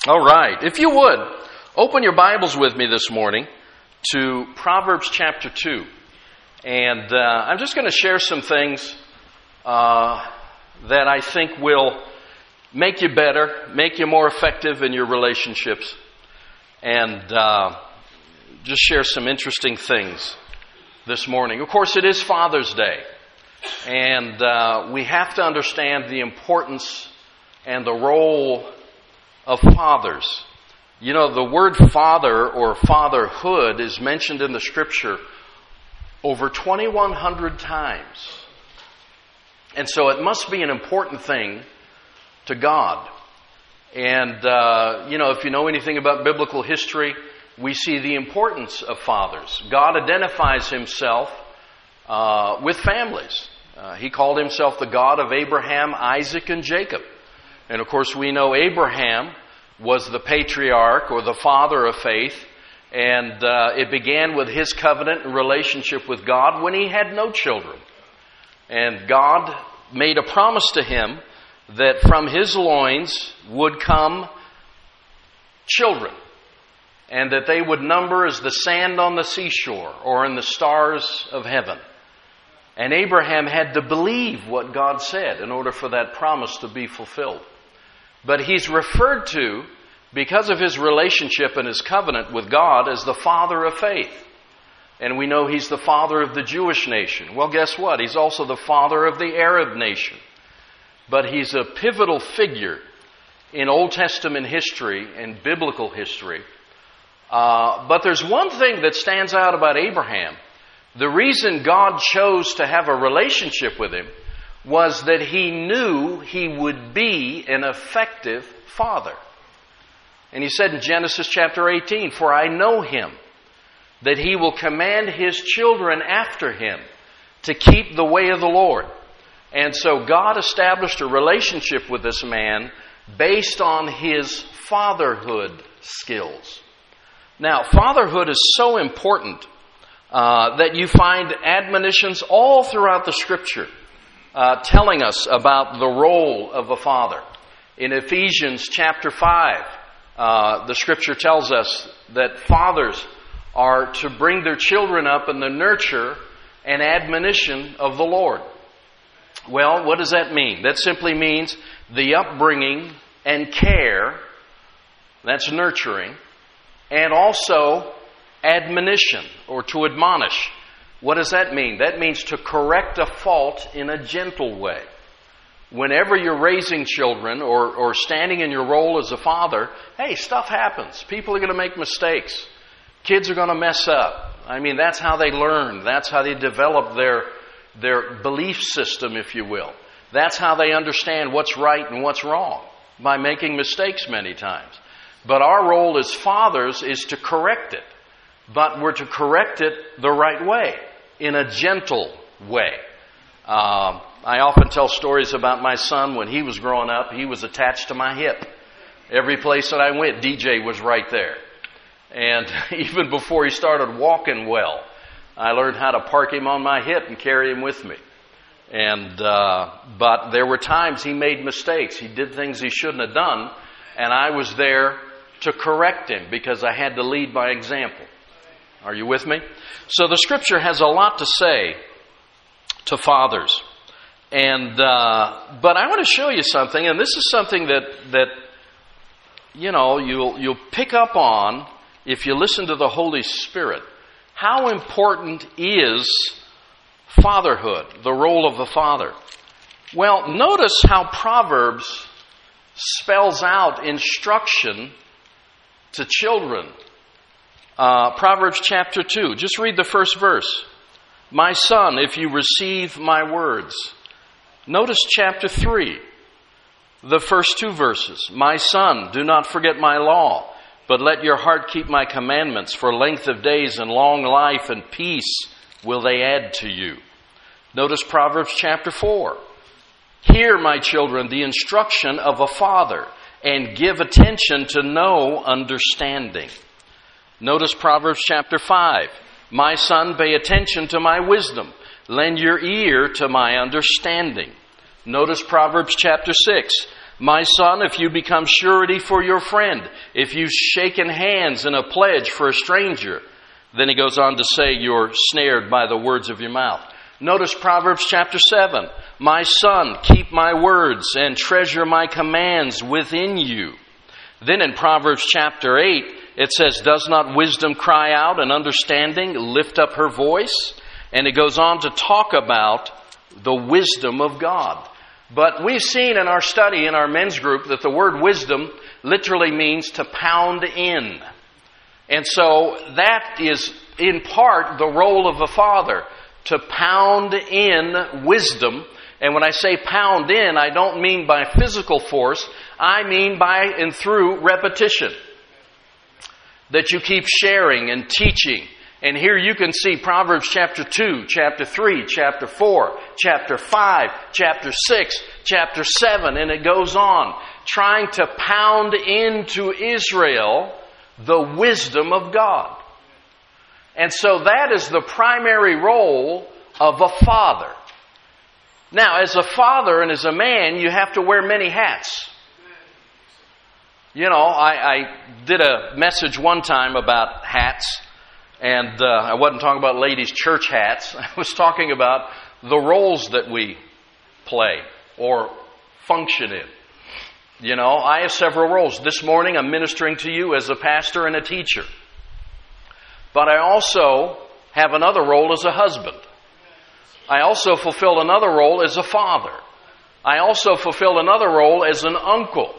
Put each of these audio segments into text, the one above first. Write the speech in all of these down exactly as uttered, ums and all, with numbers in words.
All right. If you would, open your Bibles with me this morning to Proverbs chapter two. And uh, I'm just going to share some things uh, that I think will make you better, make you more effective in your relationships, and uh, just share some interesting things this morning. Of course, it is Father's Day, and uh, we have to understand the importance and the role of fathers. You know, the word father or fatherhood is mentioned in the Scripture over twenty-one hundred times. And so it must be an important thing to God. And, uh, you know, if you know anything about biblical history, we see the importance of fathers. God identifies Himself uh, with families. Uh, he called Himself the God of Abraham, Isaac, and Jacob. And of course we know Abraham was the patriarch or the father of faith, and uh, it began with his covenant and relationship with God when he had no children. And God made a promise to him that from his loins would come children, and that they would number as the sand on the seashore or in the stars of heaven. And Abraham had to believe what God said in order for that promise to be fulfilled. But he's referred to, because of his relationship and his covenant with God, as the father of faith. And we know he's the father of the Jewish nation. Well, guess what? He's also the father of the Arab nation. But he's a pivotal figure in Old Testament history and biblical history. Uh, but there's one thing that stands out about Abraham. The reason God chose to have a relationship with him was that he knew he would be an effective father. And he said in Genesis chapter eighteen, "For I know him, that he will command his children after him to keep the way of the Lord." And so God established a relationship with this man based on his fatherhood skills. Now, fatherhood is so important uh, that you find admonitions all throughout the Scripture Uh, telling us about the role of a father. In Ephesians chapter five, uh, the Scripture tells us that fathers are to bring their children up in the nurture and admonition of the Lord. Well, what does that mean? That simply means the upbringing and care, that's nurturing, and also admonition, or to admonish. What does that mean? That means to correct a fault in a gentle way. Whenever you're raising children or, or standing in your role as a father, hey, stuff happens. People are going to make mistakes. Kids are going to mess up. I mean, that's how they learn. That's how they develop their, their belief system, if you will. That's how they understand what's right and what's wrong, by making mistakes many times. But our role as fathers is to correct it. But we're to correct it the right way, in a gentle way. Uh, I often tell stories about my son. When he was growing up, he was attached to my hip. Every place that I went, D J was right there. And even before he started walking well, I learned how to park him on my hip and carry him with me. And uh, but there were times he made mistakes. He did things he shouldn't have done, and I was there to correct him because I had to lead by example. Are you with me? So the Scripture has a lot to say to fathers. And uh, but I want to show you something, and this is something that that you know you'll you'll pick up on if you listen to the Holy Spirit. How important is fatherhood, the role of the father? Well, notice how Proverbs spells out instruction to children. Uh, Proverbs chapter two. Just read the first verse. "My son, if you receive my words." Notice chapter three. The first two verses. "My son, do not forget my law, but let your heart keep my commandments. For length of days and long life and peace will they add to you." Notice Proverbs chapter four. "Hear, my children, the instruction of a father, and give attention to know understanding." Notice Proverbs chapter five. "My son, pay attention to my wisdom. Lend your ear to my understanding." Notice Proverbs chapter six. My son, if you become surety for your friend, if you've shaken hands in a pledge for a stranger, then he goes on to say you're snared by the words of your mouth. Notice Proverbs chapter seven. My son, keep my words and treasure my commands within you. Then in Proverbs chapter eight, it says, does not wisdom cry out and understanding lift up her voice? And it goes on to talk about the wisdom of God. But we've seen in our study in our men's group that the word wisdom literally means to pound in. And so that is in part the role of a father, to pound in wisdom. And when I say pound in, I don't mean by physical force. I mean by and through repetition. That you keep sharing and teaching. And here you can see Proverbs chapter two, chapter three, chapter four, chapter five, chapter six, chapter seven, and it goes on, trying to pound into Israel the wisdom of God. And so that is the primary role of a father. Now, as a father and as a man, you have to wear many hats. You know, I, I did a message one time about hats. And uh, I wasn't talking about ladies' church hats. I was talking about the roles that we play or function in. You know, I have several roles. This morning I'm ministering to you as a pastor and a teacher. But I also have another role as a husband. I also fulfill another role as a father. I also fulfill another role as an uncle.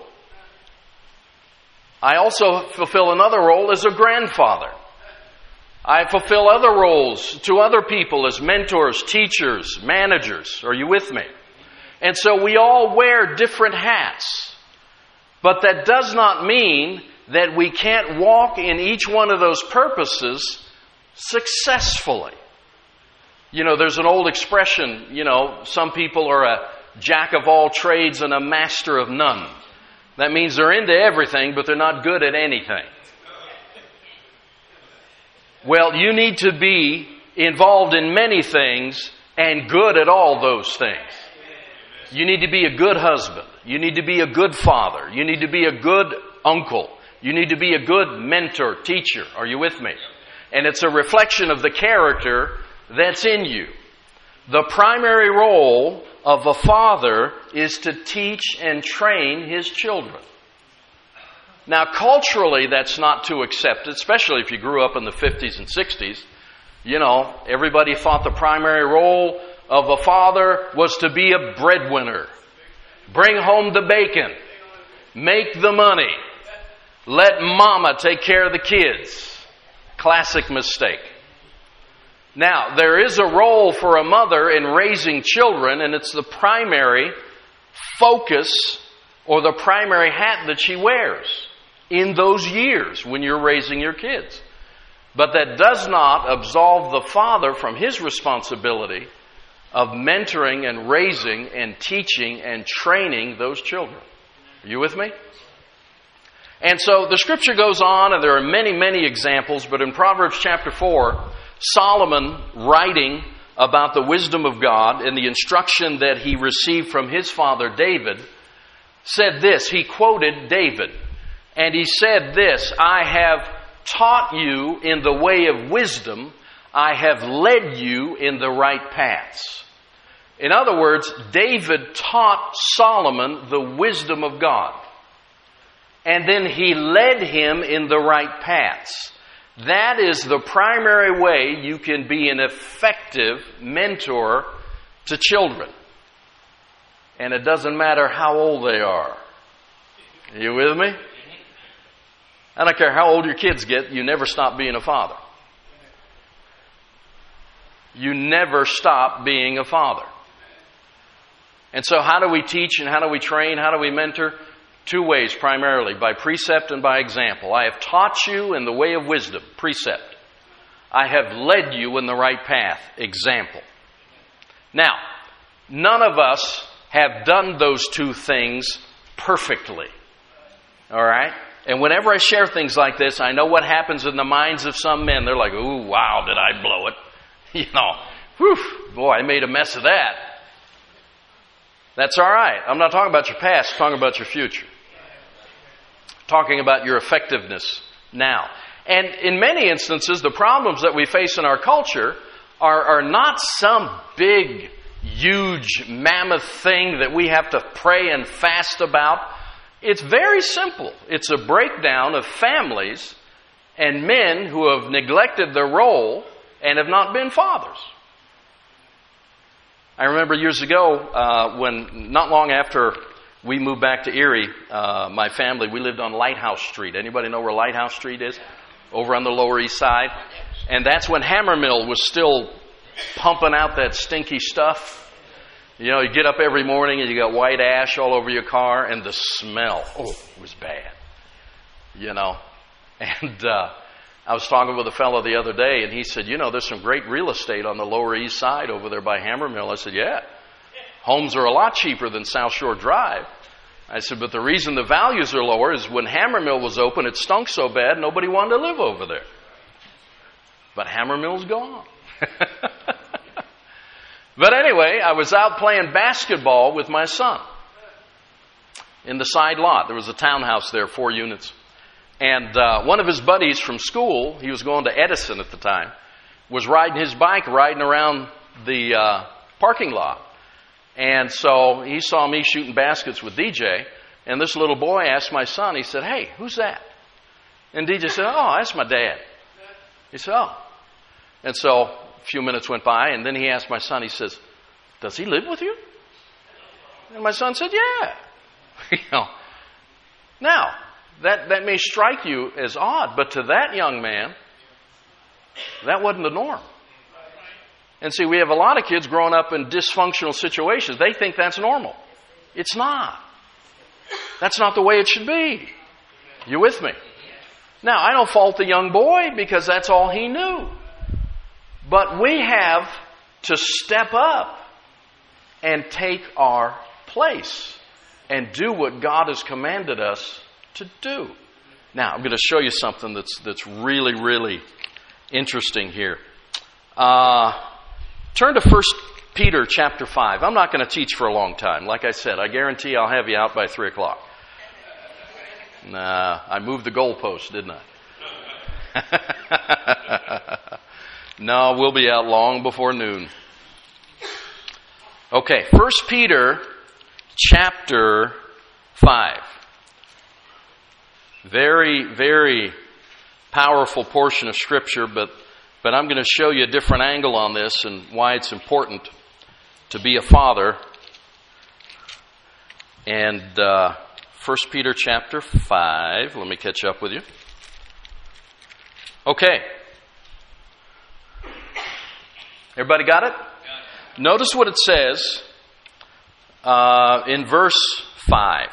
I also fulfill another role as a grandfather. I fulfill other roles to other people as mentors, teachers, managers. Are you with me? And so we all wear different hats. But that does not mean that we can't walk in each one of those purposes successfully. You know, there's an old expression, you know, some people are a jack of all trades and a master of none. That means they're into everything, but they're not good at anything. Well, you need to be involved in many things and good at all those things. You need to be a good husband. You need to be a good father. You need to be a good uncle. You need to be a good mentor, teacher. Are you with me? And it's a reflection of the character that's in you. The primary role of a father is to teach and train his children. Now, culturally, that's not too accepted, especially if you grew up in the fifties and sixties. You know, everybody thought the primary role of a father was to be a breadwinner. Bring home the bacon. Make the money. Let mama take care of the kids. Classic mistake. Now, there is a role for a mother in raising children, and it's the primary focus or the primary hat that she wears in those years when you're raising your kids. But that does not absolve the father from his responsibility of mentoring and raising and teaching and training those children. Are you with me? And so the scripture goes on, and there are many, many examples, but in Proverbs chapter four, Solomon, writing about the wisdom of God and the instruction that he received from his father David, said this. He quoted David, and he said this, I have taught you in the way of wisdom, I have led you in the right paths. In other words, David taught Solomon the wisdom of God. And then he led him in the right paths. That is the primary way you can be an effective mentor to children. And it doesn't matter how old they are. Are you with me? I don't care how old your kids get, you never stop being a father. You never stop being a father. And so how do we teach and how do we train? How do we mentor? Two ways primarily, by precept and by example. I have taught you in the way of wisdom, precept. I have led you in the right path, example. Now, none of us have done those two things perfectly. All right? And whenever I share things like this, I know what happens in the minds of some men. They're like, ooh, wow, did I blow it? You know, whew, boy, I made a mess of that. That's all right. I'm not talking about your past, I'm talking about your future. Talking about your effectiveness now. And in many instances, the problems that we face in our culture are, are not some big, huge, mammoth thing that we have to pray and fast about. It's very simple. It's a breakdown of families and men who have neglected their role and have not been fathers. I remember years ago, uh, when not long after we moved back to Erie, uh, my family, we lived on Lighthouse Street. Anybody know where Lighthouse Street is? Over on the Lower East Side. And that's when Hammermill was still pumping out that stinky stuff. You know, you get up every morning and you got white ash all over your car, and the smell, oh, it was bad. You know, and uh, I was talking with a fellow the other day, and he said, you know, there's some great real estate on the Lower East Side over there by Hammermill. I said, yeah. Homes are a lot cheaper than South Shore Drive. I said, but the reason the values are lower is when Hammermill was open, it stunk so bad, nobody wanted to live over there. But Hammermill's gone. But anyway, I was out playing basketball with my son in the side lot. There was a townhouse there, four units. And uh, one of his buddies from school, he was going to Edison at the time, was riding his bike, riding around the uh, parking lot. And so he saw me shooting baskets with D J, and this little boy asked my son, he said, hey, who's that? And D J said, oh, that's my dad. He said, oh. And so a few minutes went by, and then he asked my son, he says, does he live with you? And my son said, yeah. you know. Now, that, that may strike you as odd, but to that young man, that wasn't the norm. And see, we have a lot of kids growing up in dysfunctional situations. They think that's normal. It's not. That's not the way it should be. You with me? Now, I don't fault the young boy because that's all he knew. But we have to step up and take our place and do what God has commanded us to do. Now, I'm going to show you something that's that's really, really interesting here. Uh, turn to First Peter chapter five. I'm not going to teach for a long time. Like I said, I guarantee I'll have you out by three o'clock. Nah, I moved the goalpost, didn't I? No, we'll be out long before noon. Okay, First Peter chapter five. Very, very powerful portion of Scripture, but, but I'm going to show you a different angle on this and why it's important to be a father. And uh, First Peter chapter five, let me catch up with you. Okay. Everybody got it? Got it. Notice what it says uh, in verse five.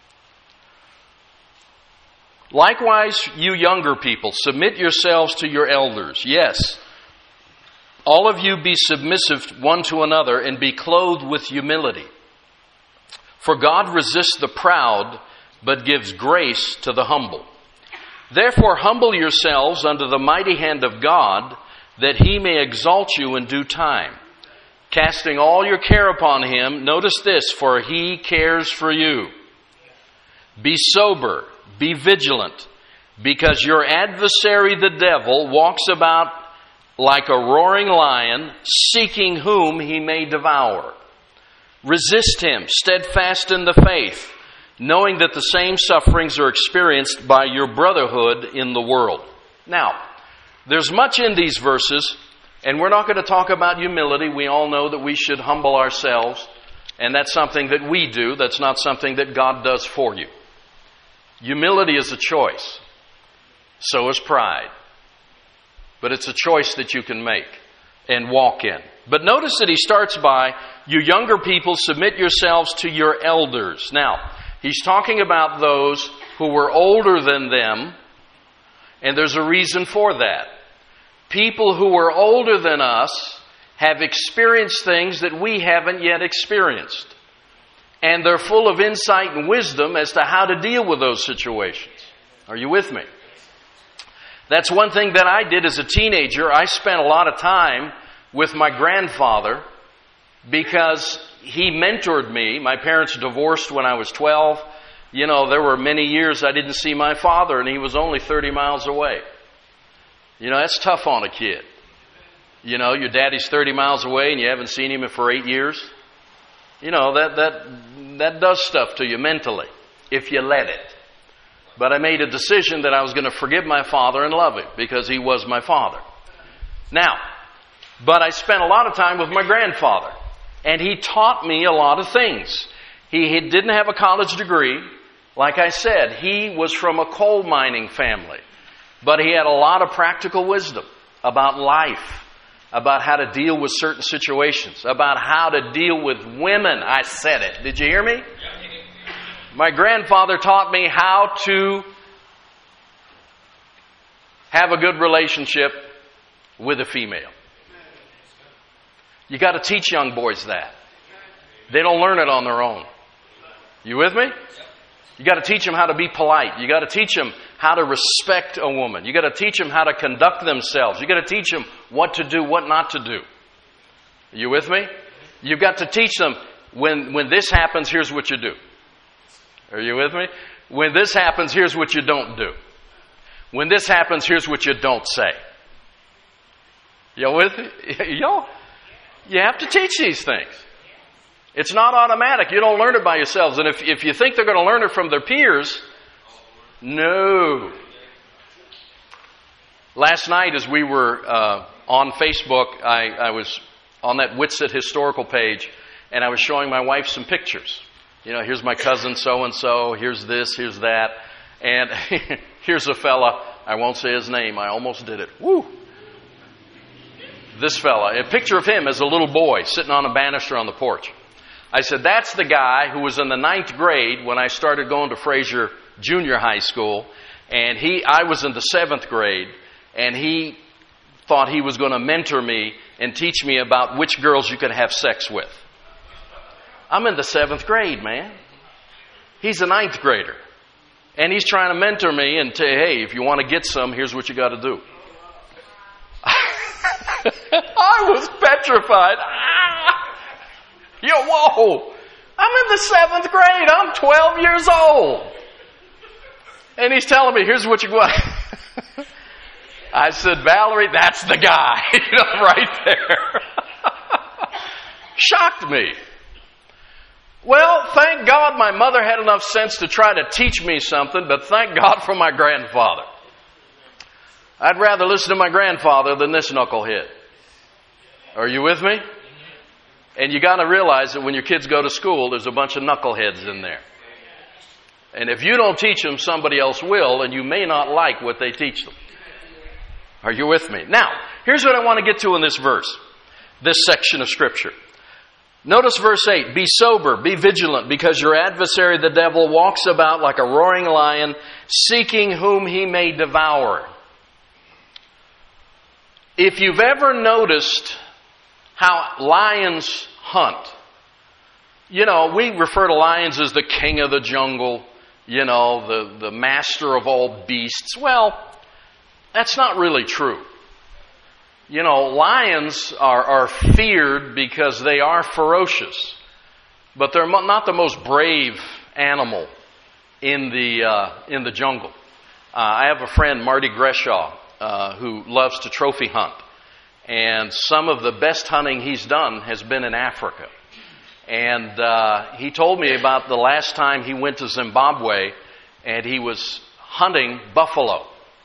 Likewise, you younger people, submit yourselves to your elders. Yes, all of you be submissive one to another and be clothed with humility. For God resists the proud, but gives grace to the humble. Therefore, humble yourselves under the mighty hand of God, that He may exalt you in due time. Casting all your care upon Him, notice this, for He cares for you. Be sober. Be vigilant, because your adversary the devil walks about like a roaring lion, seeking whom he may devour. Resist him, steadfast in the faith, knowing that the same sufferings are experienced by your brotherhood in the world. Now, there's much in these verses, and we're not going to talk about humility. We all know that we should humble ourselves, and that's something that we do. That's not something that God does for you. Humility is a choice. So is pride. But it's a choice that you can make and walk in. But notice that he starts by, you younger people, submit yourselves to your elders. Now, he's talking about those who were older than them, and there's a reason for that. People who were older than us have experienced things that we haven't yet experienced. And they're full of insight and wisdom as to how to deal with those situations. Are you with me? That's one thing that I did as a teenager. I spent a lot of time with my grandfather because he mentored me. My parents divorced when I was twelve. You know, there were many years I didn't see my father, and he was only thirty miles away. You know, that's tough on a kid. You know, your daddy's thirty miles away and you haven't seen him for eight years. You know, that that that does stuff to you mentally, if you let it. But I made a decision that I was going to forgive my father and love him because he was my father. Now, but I spent a lot of time with my grandfather, and he taught me a lot of things. He, he didn't have a college degree. Like I said, he was from a coal mining family, but he had a lot of practical wisdom about life, about how to deal with certain situations, about how to deal with women. I said it. Did you hear me? My grandfather taught me how to have a good relationship with a female. You got to teach young boys that. They don't learn it on their own. You with me? You got to teach them how to be polite. You got to teach them how to respect a woman. You got to teach them how to conduct themselves. You got to teach them what to do, what not to do. You with me? You've got to teach them when when this happens, here's what you do. Are you with me? When this happens, here's what you don't do. When this happens, here's what you don't say. You with me? You you have to teach these things. It's not automatic. You don't learn it by yourselves. And if, if you think they're going to learn it from their peers, no. Last night as we were uh, on Facebook, I, I was on that Whitsett historical page, and I was showing my wife some pictures. You know, here's my cousin so-and-so, here's this, here's that. And here's a fella, I won't say his name, I almost did it. Woo! This fella, a picture of him as a little boy sitting on a banister on the porch. I said, that's the guy who was in the ninth grade when I started going to Fraser Junior High School. And he, I was in the seventh grade, and he thought he was going to mentor me and teach me about which girls you could have sex with. I'm in the seventh grade, man. He's a ninth grader. And he's trying to mentor me and say, hey, if you want to get some, here's what you got to do. I was petrified. Ah! Yo, whoa! I'm in the seventh grade. I'm twelve years old. And he's telling me, here's what you want. I said, Valerie, that's the guy. You know, right there. Shocked me. Well, thank God my mother had enough sense to try to teach me something, but thank God for my grandfather. I'd rather listen to my grandfather than this knucklehead. Are you with me? And you got to realize that when your kids go to school, there's a bunch of knuckleheads in there. And if you don't teach them, somebody else will, and you may not like what they teach them. Are you with me? Now, here's what I want to get to in this verse, this section of Scripture. Notice verse eight, be sober, be vigilant, because your adversary, the devil, walks about like a roaring lion, seeking whom he may devour. If you've ever noticed how lions hunt, you know, we refer to lions as the king of the jungle, you know, the, the master of all beasts. Well, that's not really true. You know, lions are, are feared because they are ferocious, but they're not the most brave animal in the uh, in the jungle. Uh, I have a friend, Marty Greshaw, uh, who loves to trophy hunt, and some of the best hunting he's done has been in Africa. And uh, he told me about the last time he went to Zimbabwe, and he was hunting buffalo.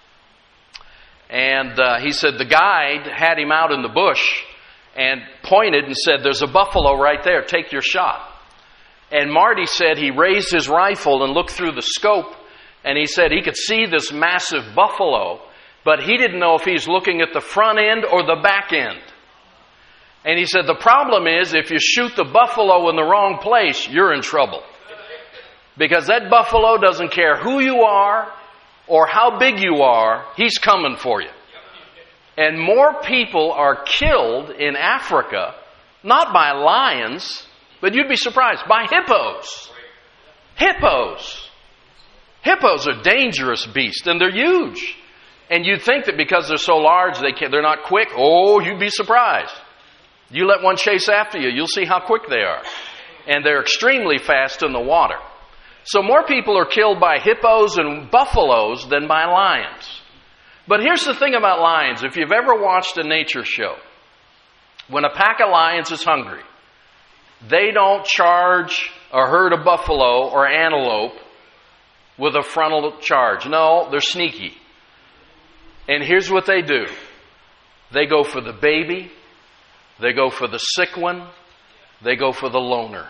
And uh, he said the guide had him out in the bush and pointed and said, there's a buffalo right there, take your shot. And Marty said he raised his rifle and looked through the scope, and he said he could see this massive buffalo, but he didn't know if he's looking at the front end or the back end. And he said the problem is if you shoot the buffalo in the wrong place, you're in trouble. Because that buffalo doesn't care who you are or how big you are, he's coming for you. And more people are killed in Africa, not by lions, but you'd be surprised, by hippos. Hippos. Hippos are dangerous beasts, and they're huge. And you'd think that because they're so large, they can't, they're not quick. Oh, you'd be surprised. You let one chase after you, you'll see how quick they are. And they're extremely fast in the water. So more people are killed by hippos and buffaloes than by lions. But here's the thing about lions. If you've ever watched a nature show, when a pack of lions is hungry, they don't charge a herd of buffalo or antelope with a frontal charge. No, they're sneaky. And here's what they do. They go for the baby. They go for the sick one. They go for the loner.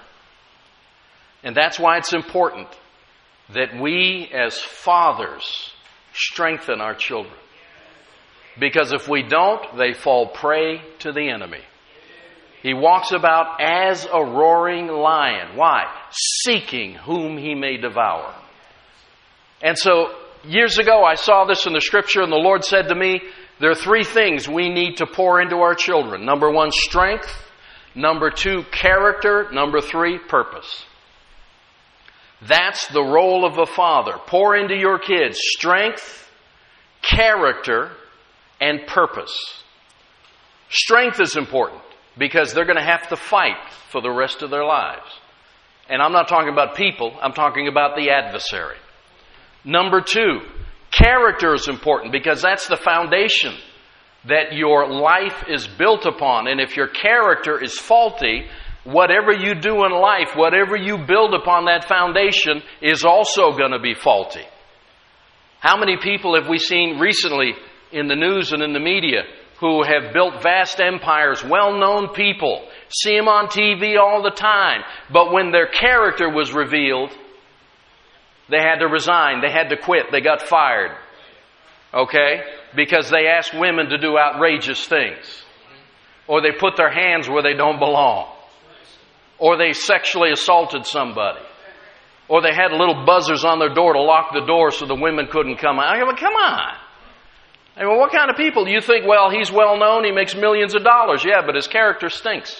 And that's why it's important that we as fathers strengthen our children. Because if we don't, they fall prey to the enemy. He walks about as a roaring lion. Why? Seeking whom he may devour. And so, years ago, I saw this in the Scripture, and the Lord said to me, there are three things we need to pour into our children. Number one, strength. Number two, character. Number three, purpose. That's the role of a father. Pour into your kids strength, character, and purpose. Strength is important because they're going to have to fight for the rest of their lives. And I'm not talking about people, I'm talking about the adversary. Number two, character is important because that's the foundation that your life is built upon. And if your character is faulty, whatever you do in life, whatever you build upon that foundation is also going to be faulty. How many people have we seen recently in the news and in the media who have built vast empires, well-known people, see them on T V all the time, but when their character was revealed, they had to resign, they had to quit, they got fired. Okay? Because they asked women to do outrageous things. Or they put their hands where they don't belong. Or they sexually assaulted somebody. Or they had little buzzers on their door to lock the door so the women couldn't come out. I mean, come on. I mean, what kind of people do you think, well, he's well known, he makes millions of dollars. Yeah, but his character stinks.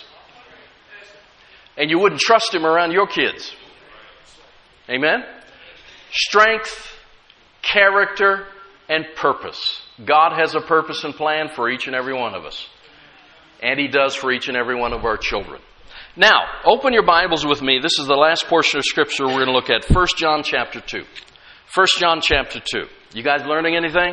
And you wouldn't trust him around your kids. Amen? Strength, character, and purpose. God has a purpose and plan for each and every one of us. And He does for each and every one of our children. Now, open your Bibles with me. This is the last portion of Scripture we're going to look at. First John chapter two. First John chapter two. You guys learning anything?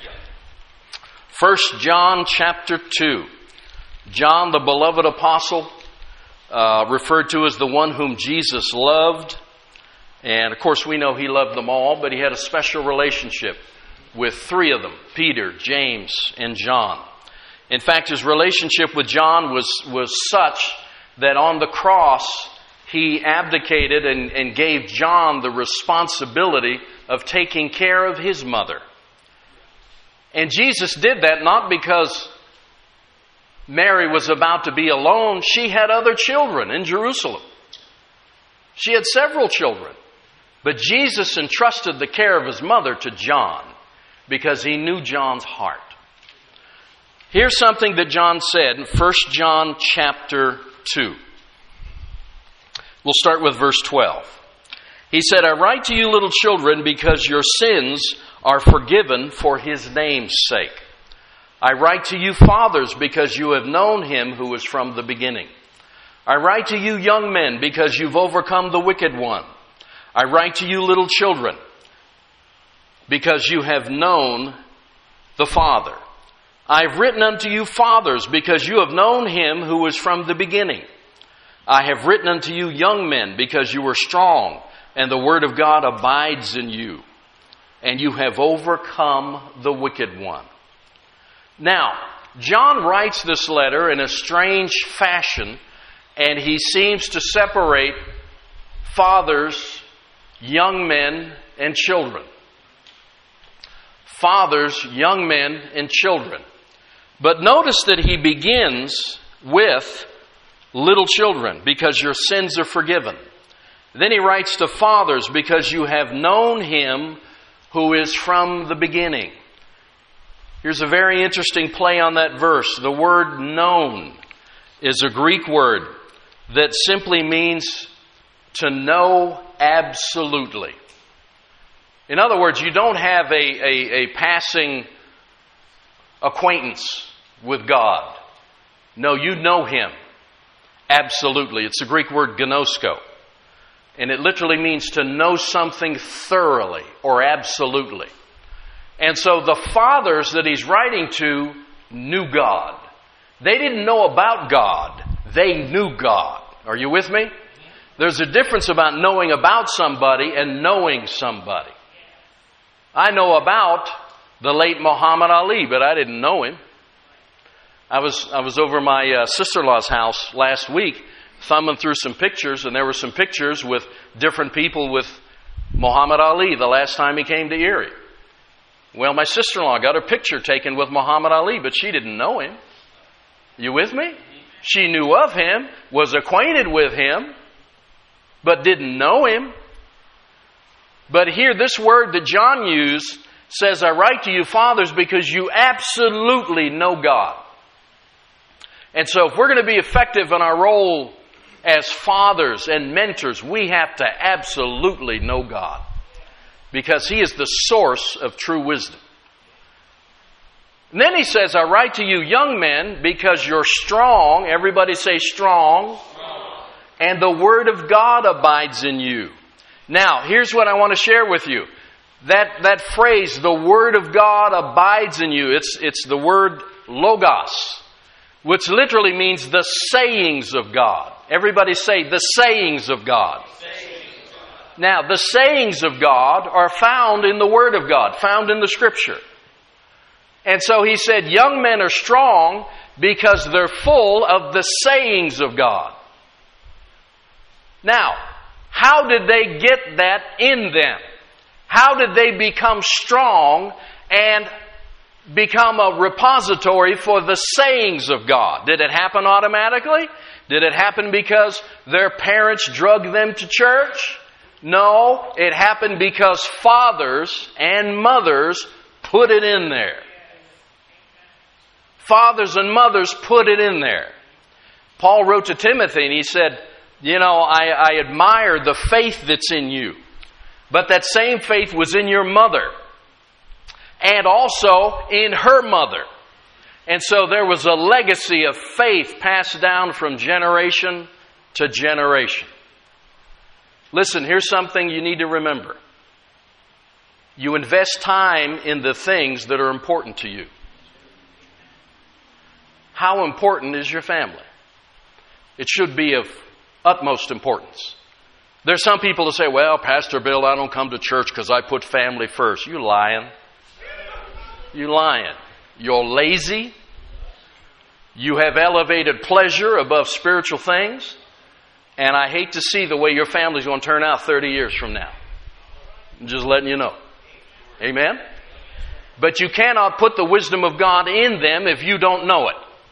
First John chapter two. John, the beloved apostle, uh, referred to as the one whom Jesus loved. And of course we know he loved them all, but he had a special relationship with three of them, Peter, James, and John. In fact, his relationship with John was, was such that on the cross, he abdicated and, and gave John the responsibility of taking care of his mother. And Jesus did that not because Mary was about to be alone. She had other children in Jerusalem. She had several children. But Jesus entrusted the care of his mother to John because he knew John's heart. Here's something that John said in First John chapter two. We'll start with verse twelve. He said, I write to you, little children, because your sins are forgiven for his name's sake. I write to you, fathers, because you have known him who is from the beginning. I write to you, young men, because you've overcome the wicked one. I write to you, little children, because you have known the Father. I've written unto you, fathers, because you have known him who is from the beginning. I have written unto you, young men, because you are strong, and the word of God abides in you, and you have overcome the wicked one. Now, John writes this letter in a strange fashion, and he seems to separate fathers, young men, and children. Fathers, young men, and children. But notice that he begins with little children, because your sins are forgiven. Then he writes to fathers, because you have known him who is from the beginning. Here's a very interesting play on that verse. The word known is a Greek word that simply means to know absolutely. In other words, you don't have a, a, a passing acquaintance with God. No, you know Him. Absolutely. It's the Greek word gnosko. And it literally means to know something thoroughly or absolutely. And so the fathers that he's writing to knew God. They didn't know about God. They knew God. Are you with me? There's a difference about knowing about somebody and knowing somebody. I know about the late Muhammad Ali, but I didn't know him. I was I was over my uh, sister-in-law's house last week, thumbing through some pictures, and there were some pictures with different people with Muhammad Ali the last time he came to Erie. Well, my sister-in-law got her picture taken with Muhammad Ali, but she didn't know him. You with me? She knew of him, was acquainted with him, but didn't know him. But here, this word that John used says, I write to you, fathers, because you absolutely know God. And so if we're going to be effective in our role as fathers and mentors, we have to absolutely know God, because He is the source of true wisdom. And then he says, I write to you, young men, because you're strong. Everybody say strong. Strong. And the Word of God abides in you. Now, here's what I want to share with you. That, that phrase, the Word of God abides in you, it's, it's the word logos, which literally means the sayings of God. Everybody say, the sayings of God. Sayings of God. Now, the sayings of God are found in the Word of God, found in the Scripture. And so he said, young men are strong because they're full of the sayings of God. Now, how did they get that in them? How did they become strong and become a repository for the sayings of God? Did it happen automatically? Did it happen because their parents drugged them to church? No, it happened because fathers and mothers put it in there. Fathers and mothers put it in there. Paul wrote to Timothy and he said, you know, I, I admire the faith that's in you. But that same faith was in your mother. And also in her mother. And so there was a legacy of faith passed down from generation to generation. Listen, here's something you need to remember. You invest time in the things that are important to you. How important is your family? It should be of utmost importance. There's some people that say, well, Pastor Bill, I don't come to church because I put family first. You lying. You lying. You're lazy. You have elevated pleasure above spiritual things. And I hate to see the way your family's going to turn out thirty years from now. I'm just letting you know. Amen? But you cannot put the wisdom of God in them if you don't know it.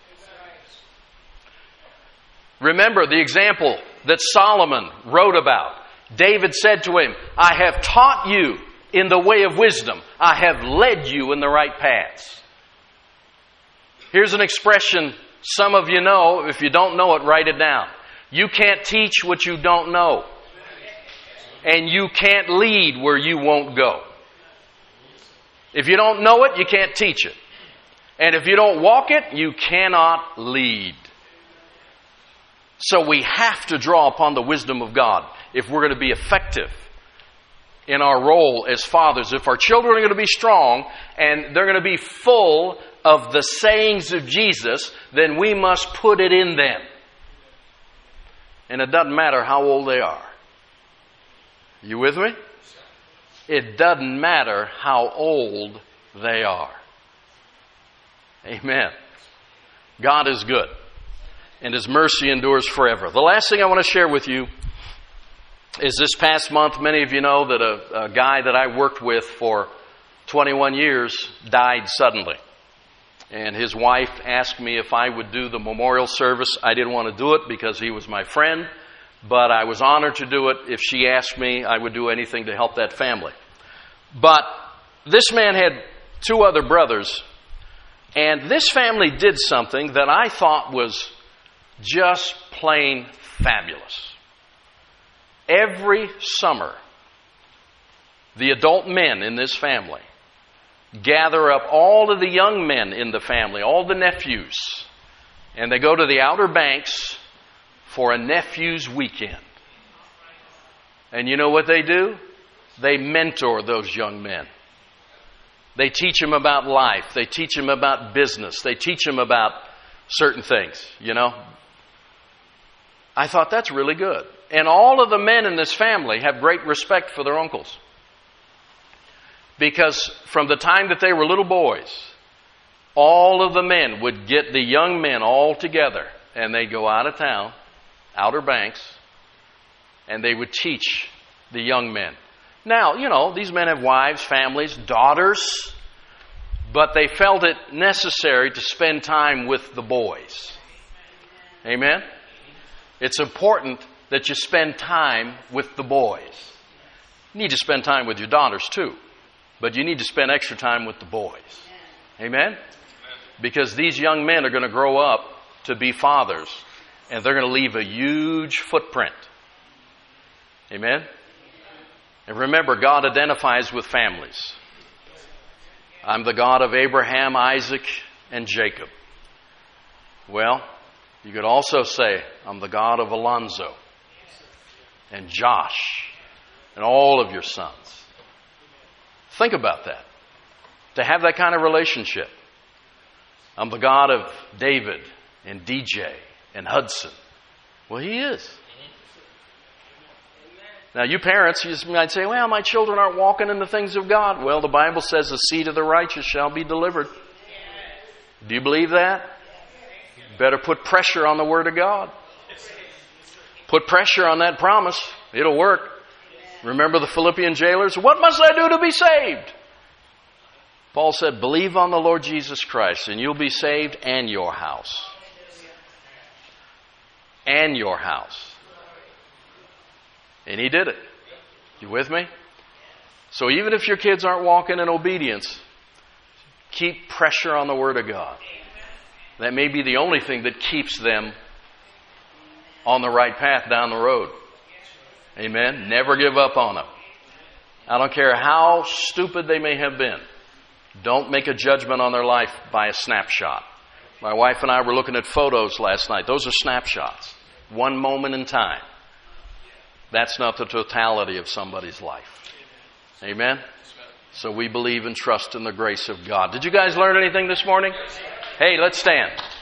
Remember the example that Solomon wrote about. David said to him, I have taught you in the way of wisdom. I have led you in the right paths. Here's an expression some of you know. If you don't know it, write it down. You can't teach what you don't know. And you can't lead where you won't go. If you don't know it, you can't teach it. And if you don't walk it, you cannot lead. So we have to draw upon the wisdom of God if we're going to be effective in our role as fathers. If our children are going to be strong and they're going to be full of the sayings of Jesus, then we must put it in them. And it doesn't matter how old they are. You with me? It doesn't matter how old they are. Amen. God is good. And His mercy endures forever. The last thing I want to share with you is this past month, many of you know that a, a guy that I worked with for twenty-one years died suddenly. And his wife asked me if I would do the memorial service. I didn't want to do it because he was my friend, but I was honored to do it. If she asked me, I would do anything to help that family. But this man had two other brothers, and this family did something that I thought was just plain fabulous. Every summer, the adult men in this family gather up all of the young men in the family, all the nephews, And they go to the Outer Banks for a nephew's weekend. And you know what they do? They mentor those young men. They teach them about life. They teach them about business. They teach them about certain things, you know. I thought that's really good. And all of the men in this family have great respect for their uncles. Because from the time that they were little boys, all of the men would get the young men all together and they'd go out of town, Outer Banks, and they would teach the young men. Now, you know, these men have wives, families, daughters, but they felt it necessary to spend time with the boys. Amen? It's important that you spend time with the boys. You need to spend time with your daughters too, but you need to spend extra time with the boys. Amen? Because these young men are going to grow up to be fathers, and they're going to leave a huge footprint. Amen? And remember, God identifies with families. I'm the God of Abraham, Isaac, and Jacob. Well, you could also say, I'm the God of Alonzo and Josh and all of your sons. Think about that. To have that kind of relationship. I'm the God of David and D J and Hudson. Well, he is. Now, you parents, you might say, well, my children aren't walking in the things of God. Well, the Bible says the seed of the righteous shall be delivered. Do you believe that? Better put pressure on the Word of God. Put pressure on that promise. It'll work. Remember the Philippian jailers? What must I do to be saved? Paul said, believe on the Lord Jesus Christ and you'll be saved and your house. And your house. And he did it. You with me? So even if your kids aren't walking in obedience, keep pressure on the Word of God. That may be the only thing that keeps them on the right path down the road. Amen? Never give up on them. I don't care how stupid they may have been. Don't make a judgment on their life by a snapshot. My wife and I were looking at photos last night. Those are snapshots. One moment in time. That's not the totality of somebody's life. Amen? So we believe and trust in the grace of God. Did you guys learn anything this morning? Hey, let's stand.